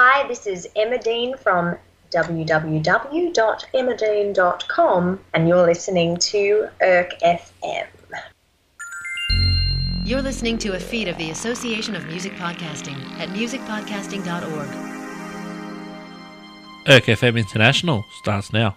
Hi, this is Emma Dean from www.emmadean.com, and you're listening to ERC FM. You're listening to a feed of the Association of Music Podcasting at musicpodcasting.org. ERC FM International starts now.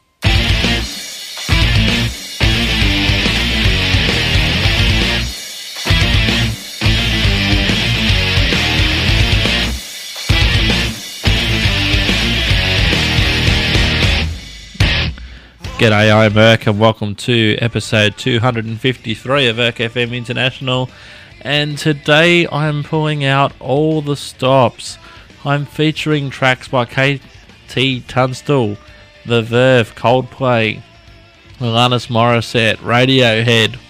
G'day, I'm ERC and welcome to episode 253 of ERC FM International, and today I'm pulling out all the stops. I'm featuring tracks by KT Tunstall, The Verve, Coldplay, Alanis Morissette, Radiohead,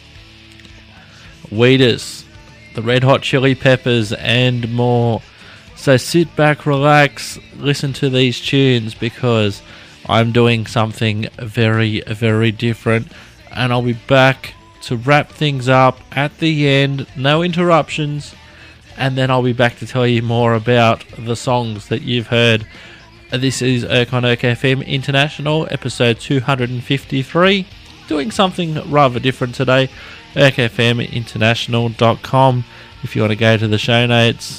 Wheatus, the Red Hot Chili Peppers and more. So sit back, relax, listen to these tunes because I'm doing something very, very different, and I'll be back to wrap things up at the end, no interruptions, and then I'll be back to tell you more about the songs that you've heard. This is ERC on ERC FM International, episode 253, doing something rather different today, ERCFMinternational.com, if you want to go to the show notes.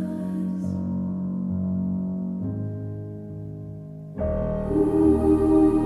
Ooh.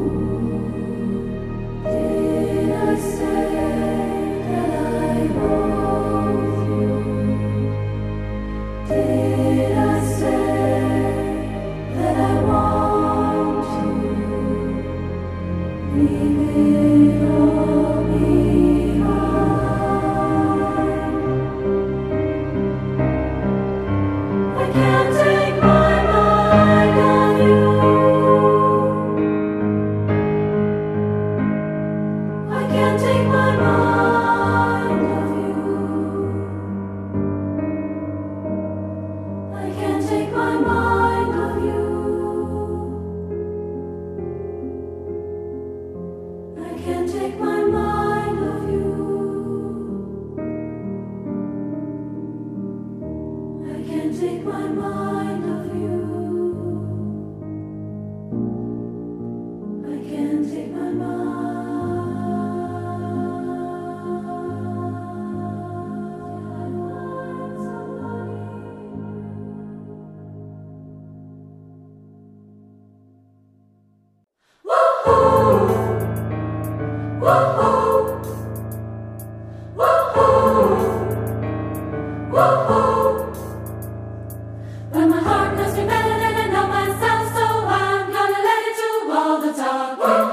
But my heart knows me better than I know myself, so I'm gonna let it do all the talking.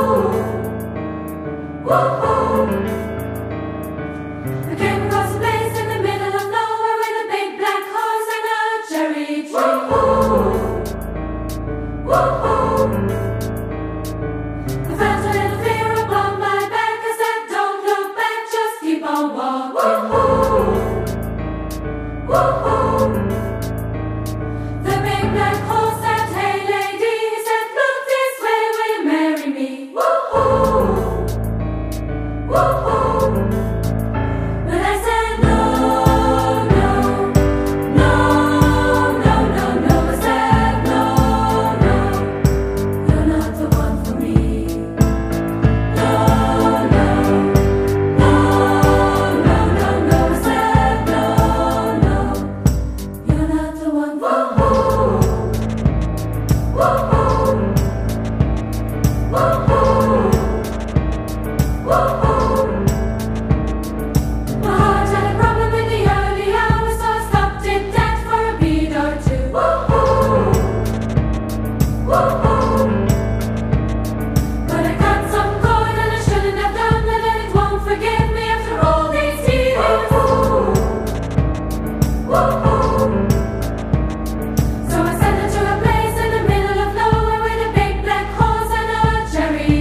I came across a place in the middle of nowhere with a big black horse and a cherry tree. I felt a little fear upon my back. I said, don't look back, just keep on walking. The big black horse said, hey lady, he said, look this way, will you marry me? But I said, no, no, no, no, no, no. I said, no, no, you're not the one for me. No, no, no, no, no, no. I said, no, no, you're not the one for me. My heart had a problem in the early hours, so I stopped it dead for a beat or two. But I cut some cord and I shouldn't have done it, and it won't forgive me after all these years. So I sent her to a place in the middle of nowhere with a big black horse and a cherry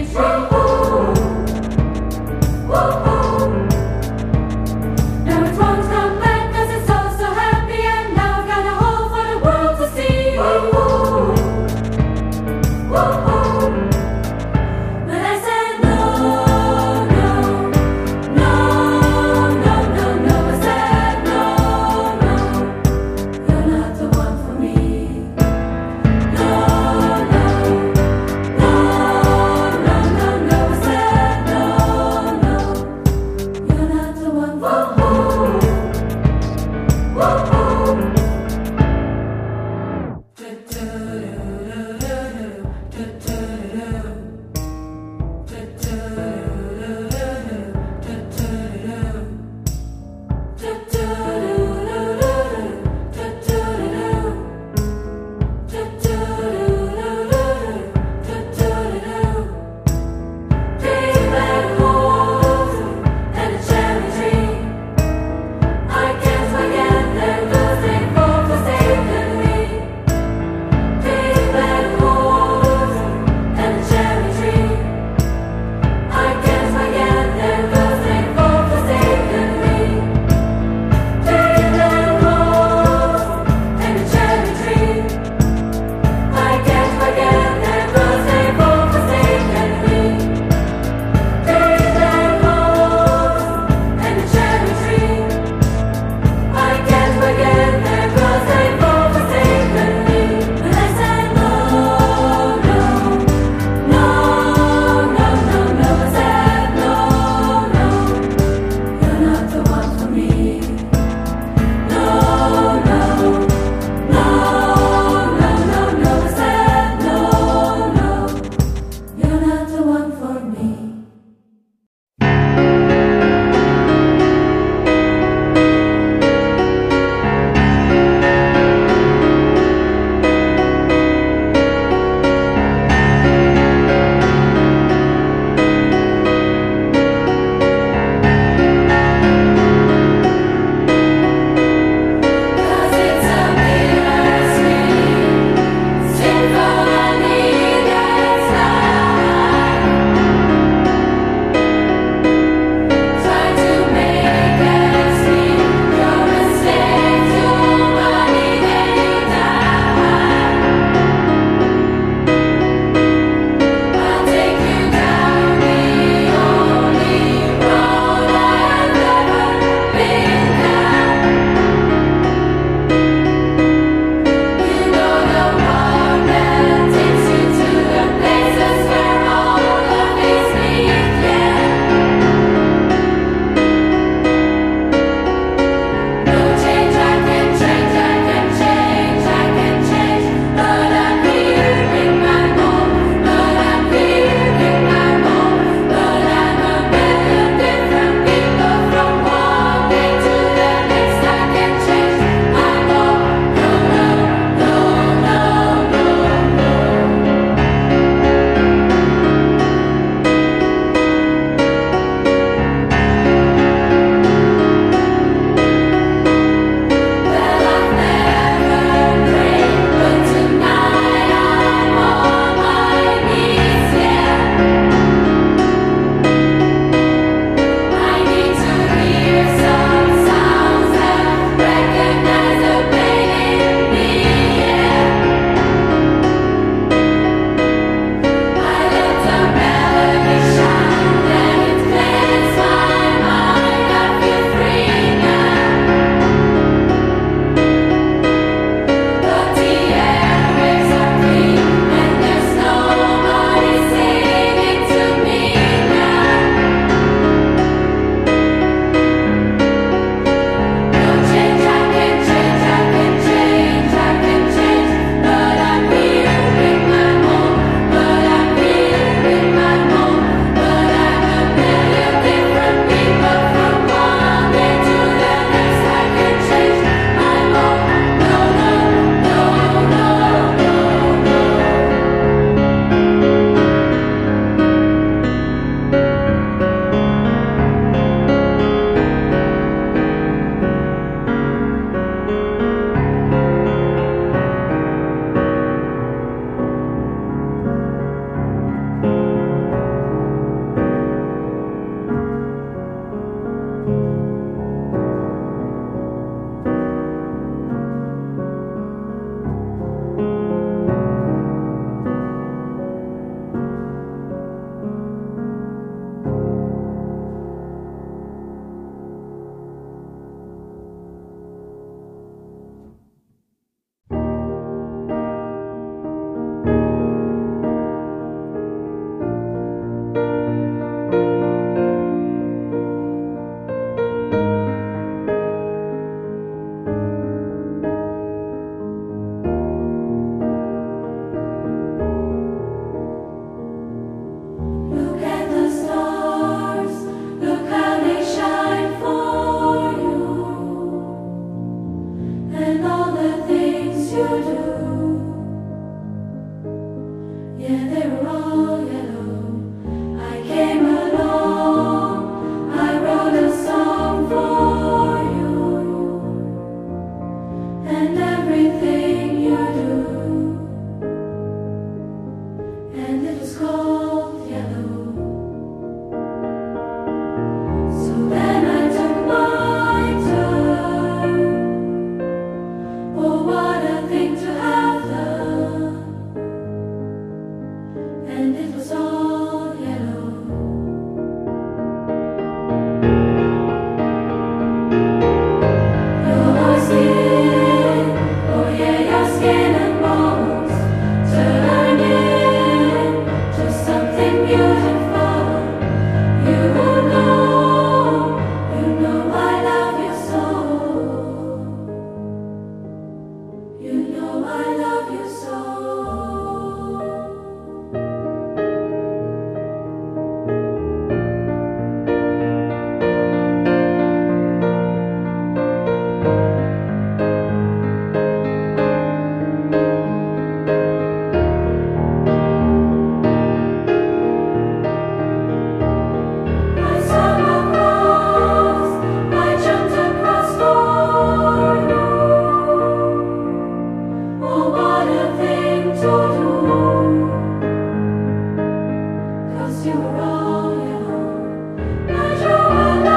'cause you were all yellow. I drew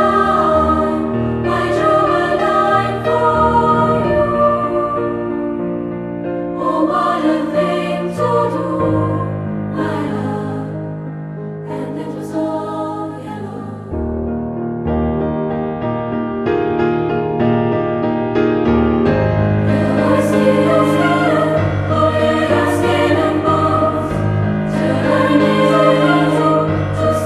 a line for you. Oh, what a thing to do, my love, and it was all yellow. Your skin, oh yeah, your skin and bones, turning easy to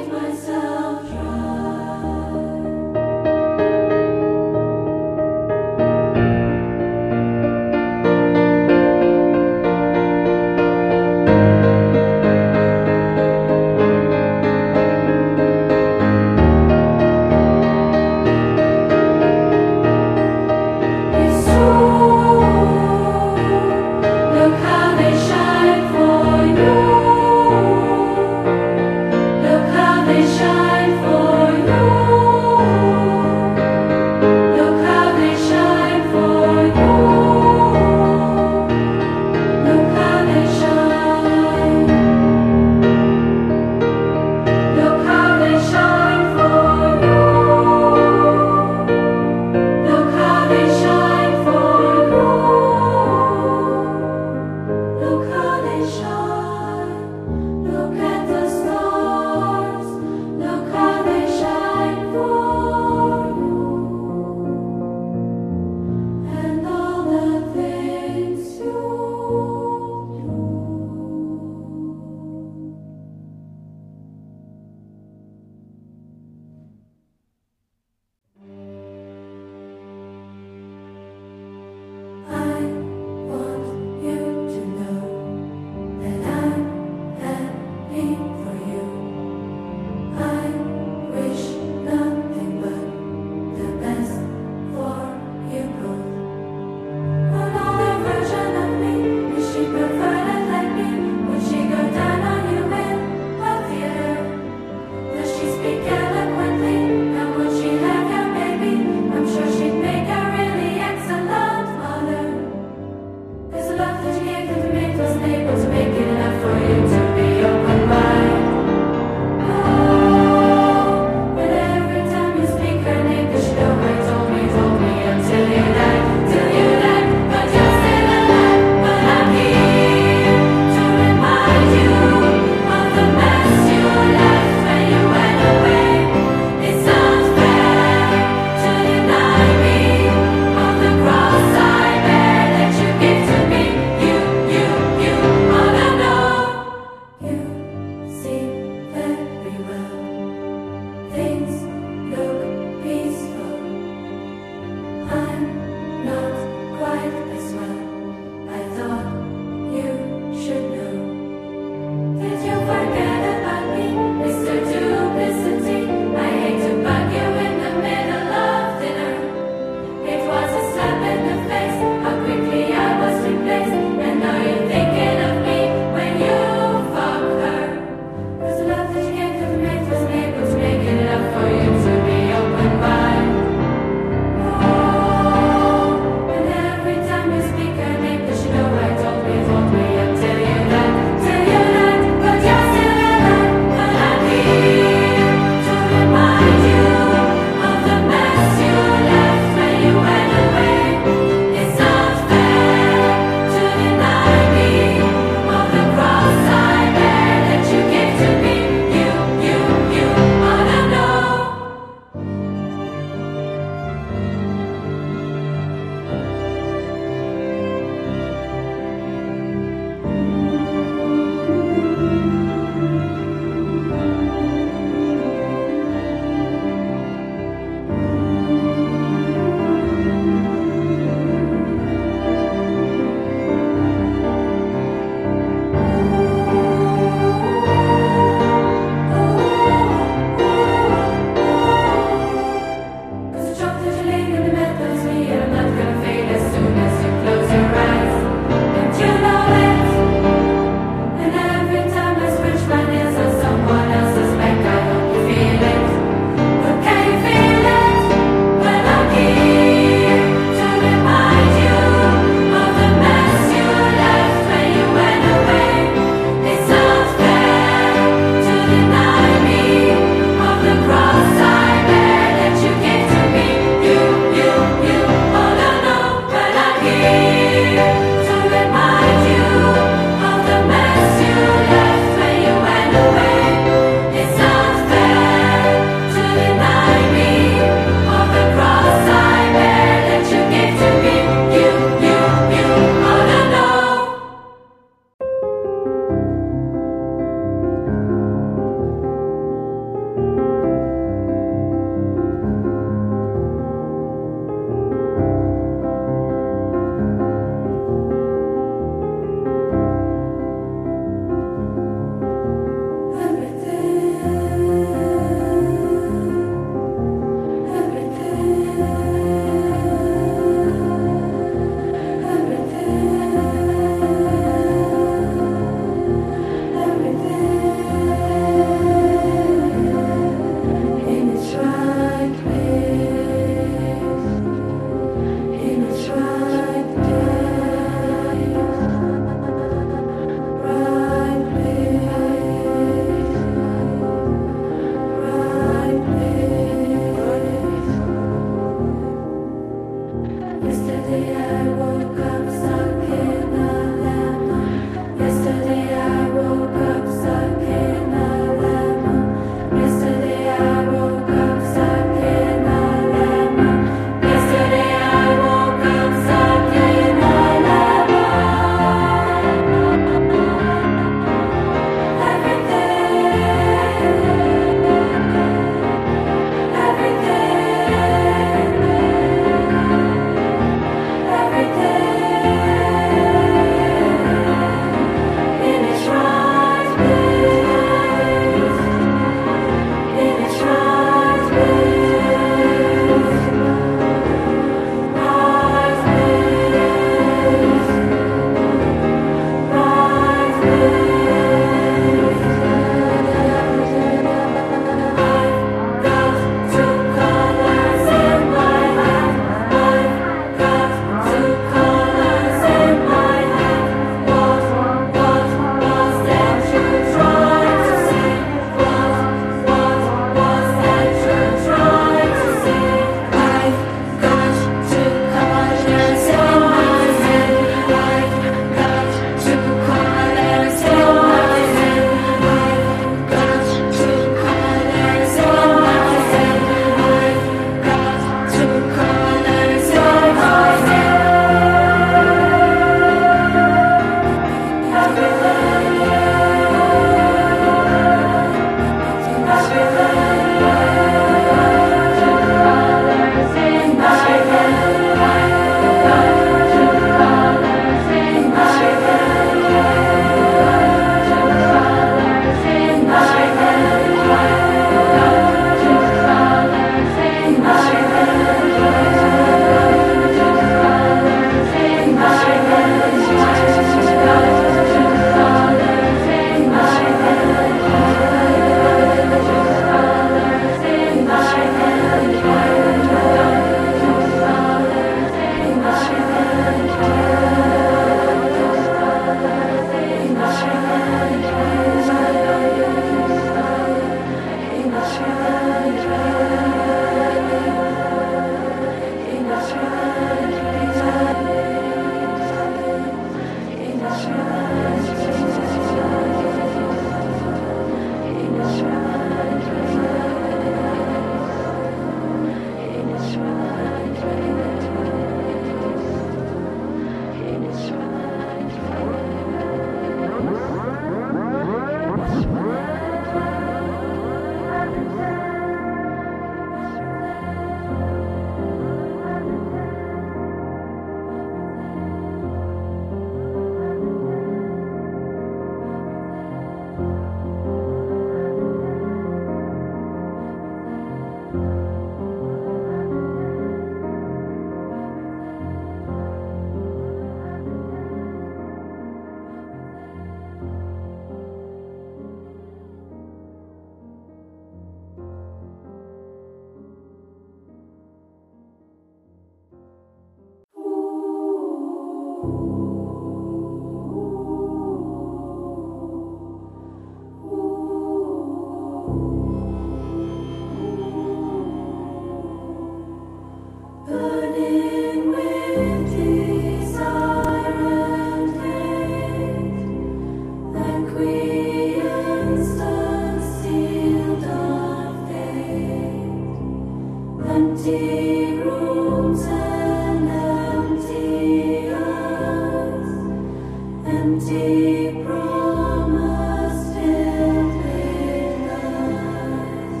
Empty rooms and empty eyes, empty promise, still played lies.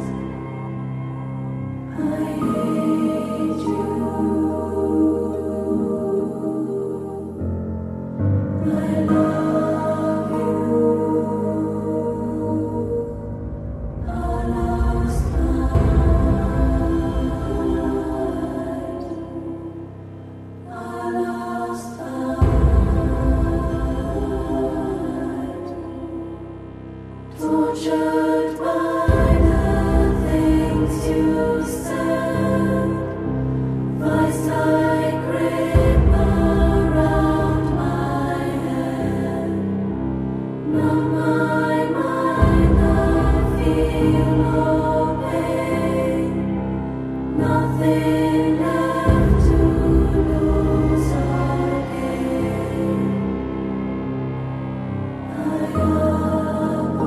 I hate you. I love you. Our last tortured by the things you said, vice like grip around my head. Numb my mind, I feel no pain, nothing left to lose or gain. I am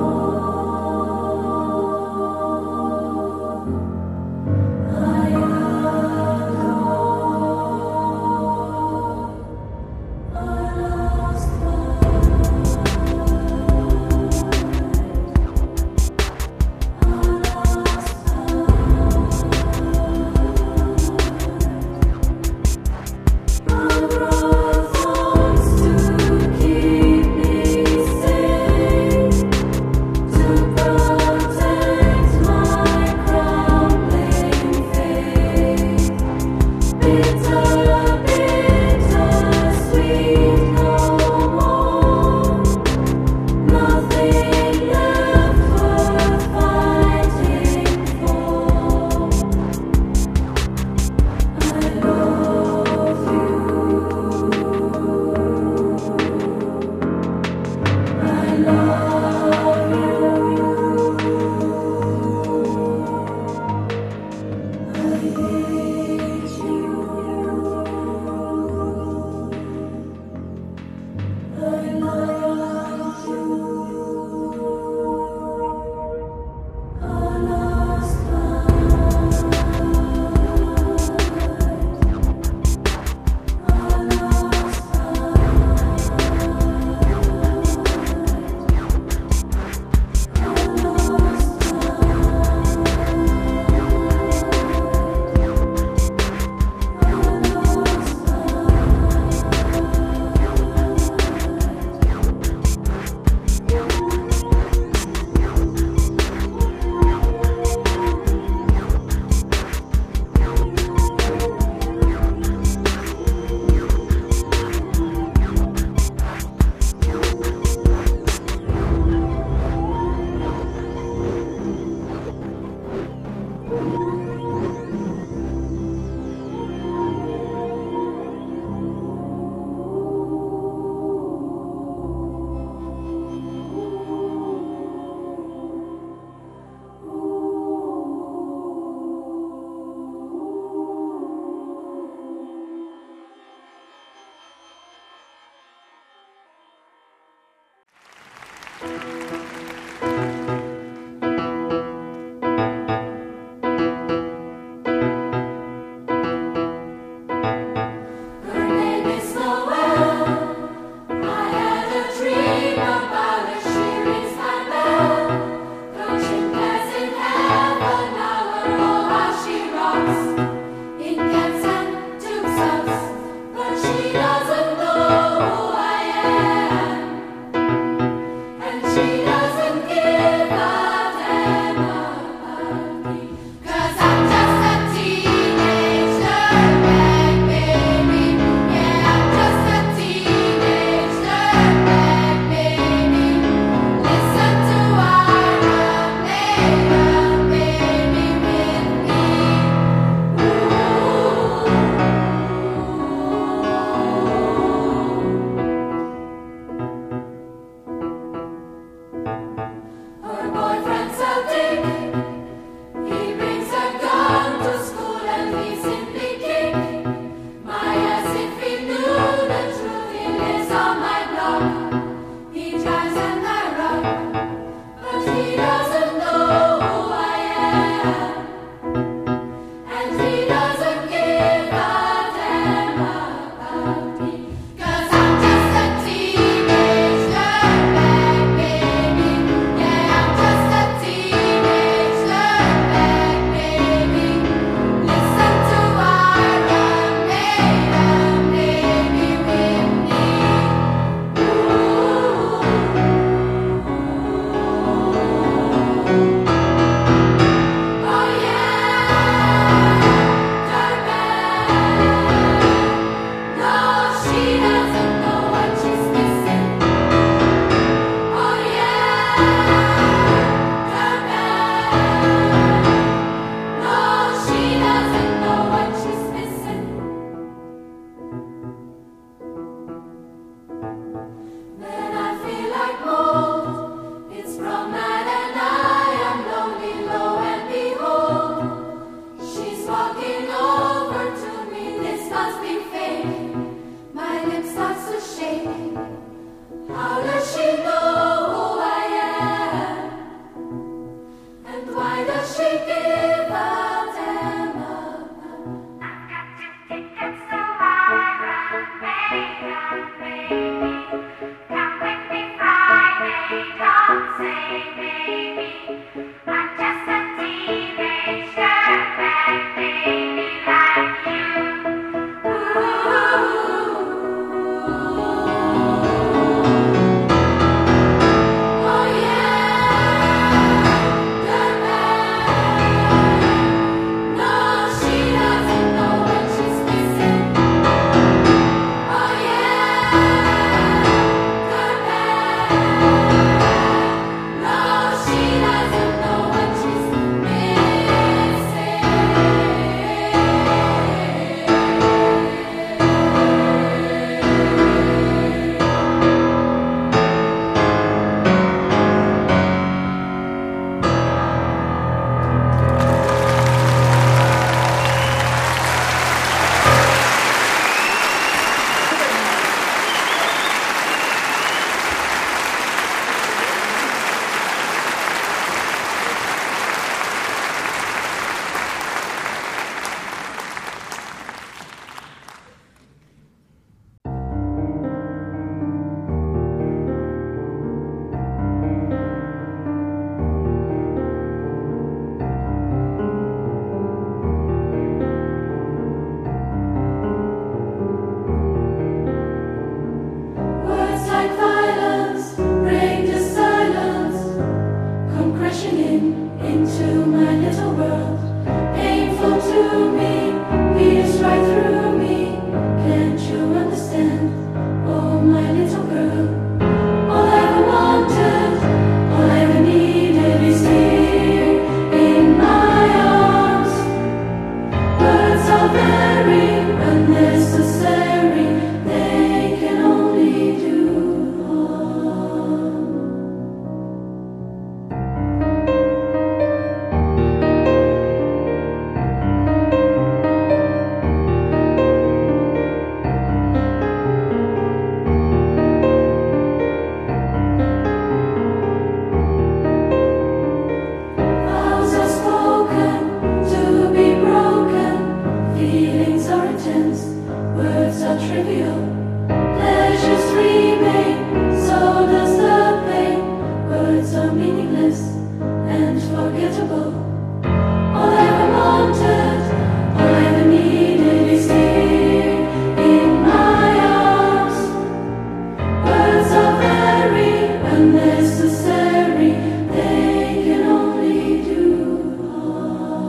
trivial. Pleasures remain, so does the pain. Words are meaningless and forgettable. All I ever wanted, all I ever needed is here in my arms. Words are very unnecessary, they can only do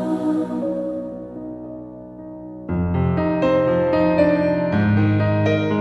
harm.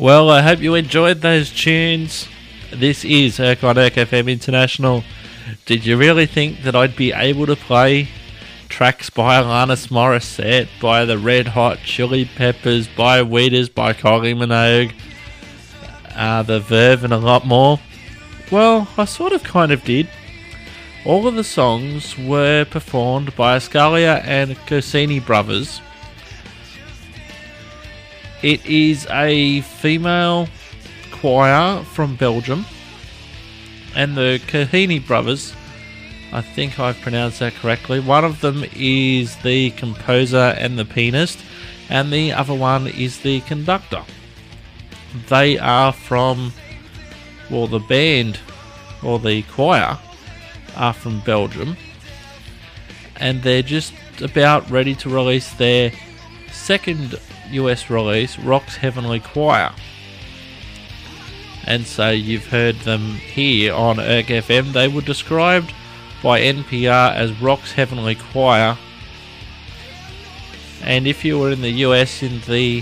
Well, I hope you enjoyed those tunes. This is Irk on Irk FM International. Did you really think that I'd be able to play tracks by Alanis Morissette, by the Red Hot Chili Peppers, by Weeders, by Kylie Minogue, the Verve, and a lot more? Well, I sort of kind of did. All of the songs were performed by Scalia and Corsini brothers. It is a female choir from Belgium, and the Corsini brothers, I think I've pronounced that correctly. One of them is the composer and the pianist, and the other one is the conductor. They are from, well, the band, or the choir, are from Belgium, and they're just about ready to release their second US release, Rock's Heavenly Choir. And so you've heard them here on Irk FM. They were described by NPR as Rock's Heavenly Choir, and if you were in the US, in the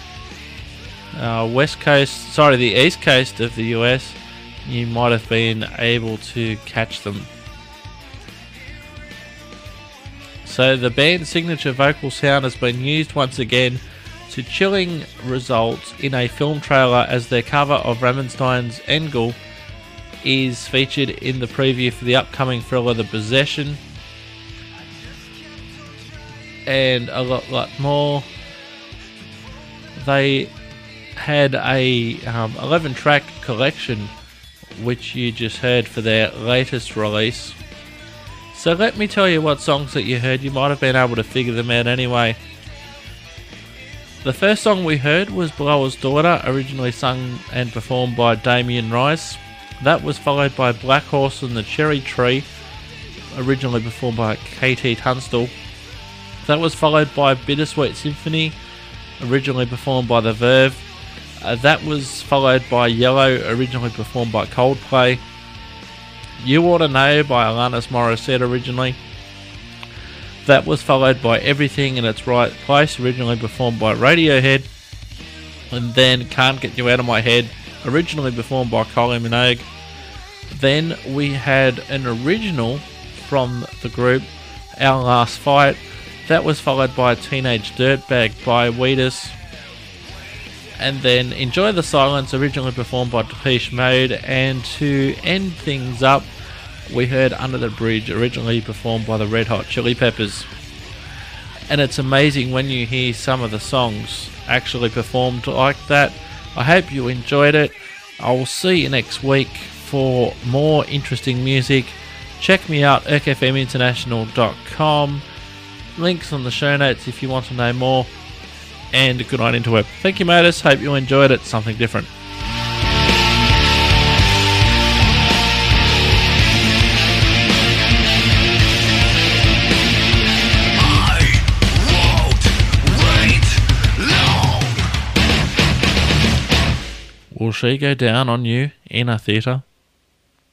the east coast of the US, you might have been able to catch them. So the band's signature vocal sound has been used once again to chilling results in a film trailer, as their cover of Rammstein's Engel is featured in the preview for the upcoming thriller The Possession, and a lot more. They had a 11-track collection which you just heard for their latest release. So let me tell you what songs that you heard. You might have been able to figure them out anyway. The first song we heard was Blower's Daughter, originally sung and performed by Damien Rice. That was followed by Black Horse and the Cherry Tree, originally performed by KT Tunstall. That was followed by Bittersweet Symphony, originally performed by The Verve. That was followed by Yellow, originally performed by Coldplay. You Ought to Know by Alanis Morissette originally. That was followed by Everything in Its Right Place, originally performed by Radiohead. And then Can't Get You Out of My Head, originally performed by Kylie Minogue. Then we had an original from the group, Our Last Fight. That was followed by Teenage Dirtbag by Weeders. And then Enjoy the Silence, originally performed by Depeche Mode. And to end things up, we heard Under the Bridge, originally performed by the Red Hot Chili Peppers. And it's amazing when you hear some of the songs actually performed like that. I hope you enjoyed it. I will see you next week for more interesting music. Check me out, irkfminternational.com. Links on the show notes if you want to know more. And good night, Interweb. Thank you, Modus. Hope you enjoyed it. Something different. Will she go down on you in a theatre?